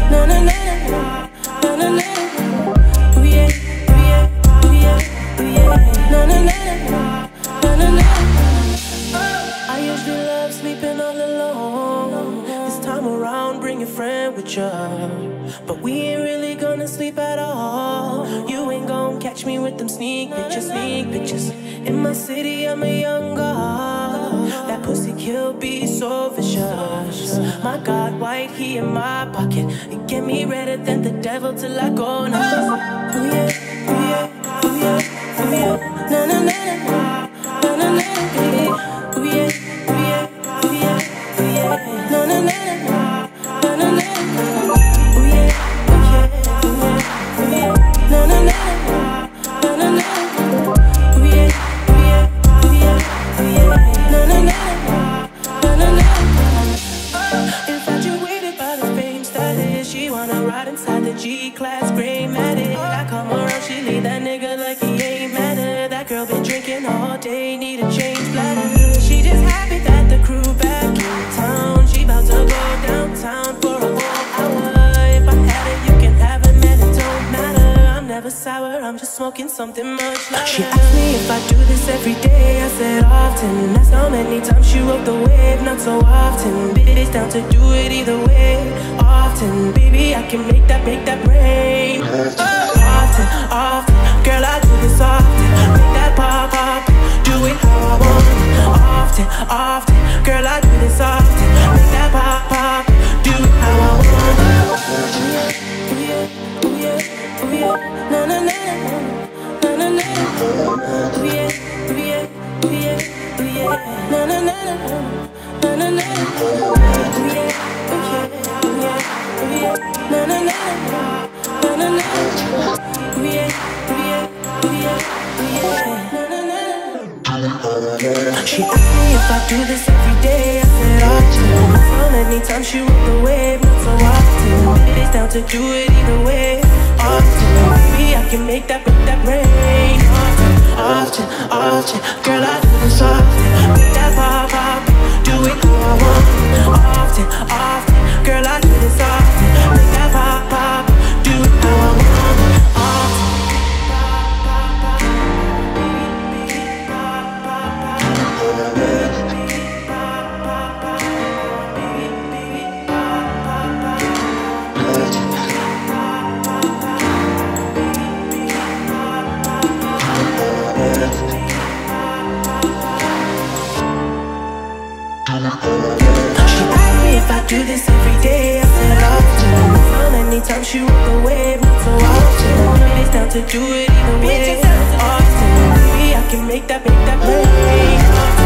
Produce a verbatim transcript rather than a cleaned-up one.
na na na na na na. Ooh yeah, ooh yeah, ooh yeah, ooh yeah, na na na na na na. I usually love sleeping all alone. This time around, bring a friend with you. But we ain't really gonna sleep at all. You ain't gon' catch me with them sneak pictures, sneak pictures. In my city, I'm a young god. That pussy kill be so vicious. My God, white, he in my pocket. It get me redder than the devil till I go now. Ooh yeah, ooh yeah, ooh yeah, ooh yeah, na na na na na na na. Ooh yeah, ooh yeah, ooh yeah, ooh yeah, na na na na na na. Ooh yeah, ooh yeah, ooh yeah, ooh yeah, na na na na na na. Ooh yeah, ooh yeah, ooh yeah, ooh yeah, na na na na na na. Infatuated by the fame status, she wanna ride inside the G-Class gray Matic. I come around, she leave that nigga like he ain't matter. That girl been drinking all day, need a change bladder. She just happy that the crew back in town. She bout to go downtown for a whole hour. If I had it, you can have it, man, it don't matter. I'm never sour, I'm just smoking something much louder. She asked me if I do this every day, I said often. That's how many times she rode the wave, not so often. Bitch down to do it either way, often. Baby, I can make that, make that rain. Often, often, girl, I do this often. Make that pop, pop, do it how I want. Often, often, girl, I do this often. Make that pop, pop, do it how I want. Ooh yeah, ooh yeah, ooh yeah, na na na na na na. Ooh yeah, ooh yeah, ooh yeah, ooh yeah, na na na na na na. Ooh yeah, ooh yeah, ooh yeah, ooh yeah, na na na na na na. Ooh yeah, ooh yeah, ooh yeah, ooh yeah, na na na. She asked me if I do this every day, I said often. So many times she rode the wave, not so often. It's down to do it either way, often. Maybe I can make that, make that rain. Often, often, often, girl, I do this often. Make that pop, pop, do it how I want. Often, often, girl, I do this often. Make that pop, pop, do it how I want. Often. She asked me if I do this every day, I said often. So many times she rode the wave, not so often. It's down to do it either way, often. Maybe I can make that, make that rain.